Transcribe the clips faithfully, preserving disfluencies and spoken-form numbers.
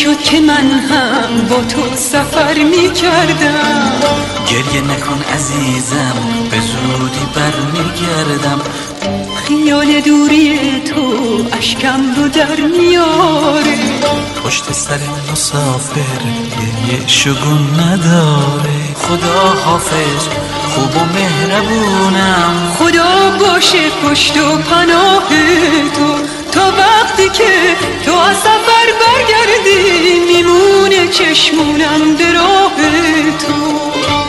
میشد که من هم با تو سفر میکردم. گریه نکن عزیزم، به زودی برمیگردم. خیال دوری تو اشکم رو در میاره. پشت سر مسافر گریه شگون نداره. خدا حافظ، خوب و مهربونم. خدا باشه پشت و پناه تو، تا وقتی که تو از سفر برگردی میمونه چشمونم به راه تو.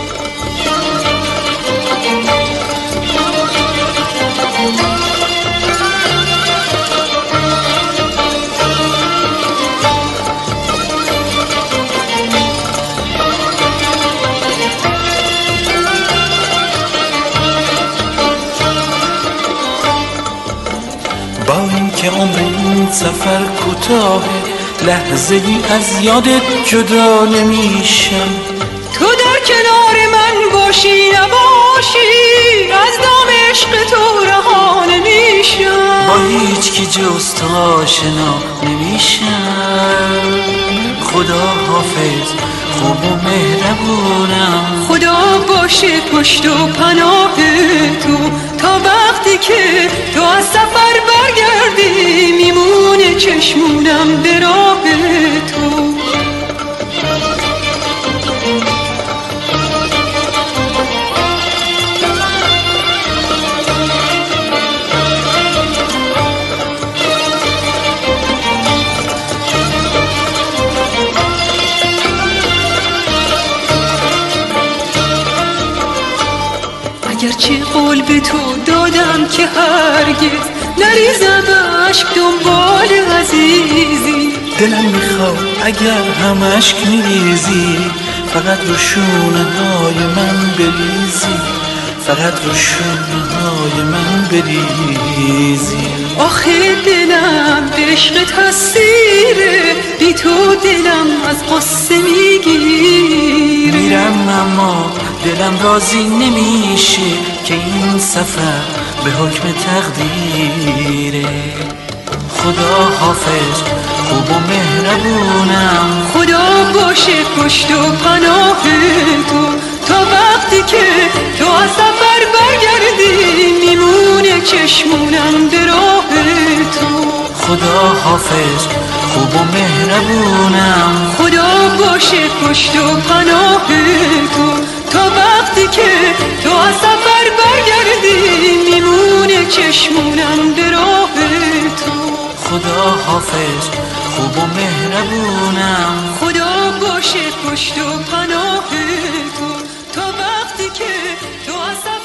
با این که عمر این سفر کوتاهه، لحظه ای از یادت جدا نمیشم. تو در کنار من باشی نباشی، از دام عشق تو رها نمیشم. با هیچ کی جز تو آشنا نمیشم. خدا حافظ، خوب و مهربونم. خدا باشه پشت و پناه تو، تا وقتی که تو از سفر برگردی میمونه چشمونم به راه تو. اگرچه قول به تو دادم که هرگز نریزم اشک دنبال عزیزی، دلم میخواد اگر هم اشک میریزی فقط رو شونه های من بریزی. فقط رو شونه های من بریزی. آخه دلم به عشقت اسیره، بی تو دلم از قصه میگیره. میرم اما دلم راضی نمیشه که این سفر به حکم تقدیره. خدا حافظ، خوب و مهربونم. خدا باشه پشت و پناه تو، تا وقتی که تو از سفر برگردی میمونه چشمونم به راه تو. خدا حافظ، خوب و مهربونم. خدا باشه پشت و پناه تو، تا وقتی که تو از سفر برگردی میمونه چشمونم به راه تو. خدا حافظ، خوب و مهربونم. خدا باشه پشت و پناه تو، تا وقتی که تو از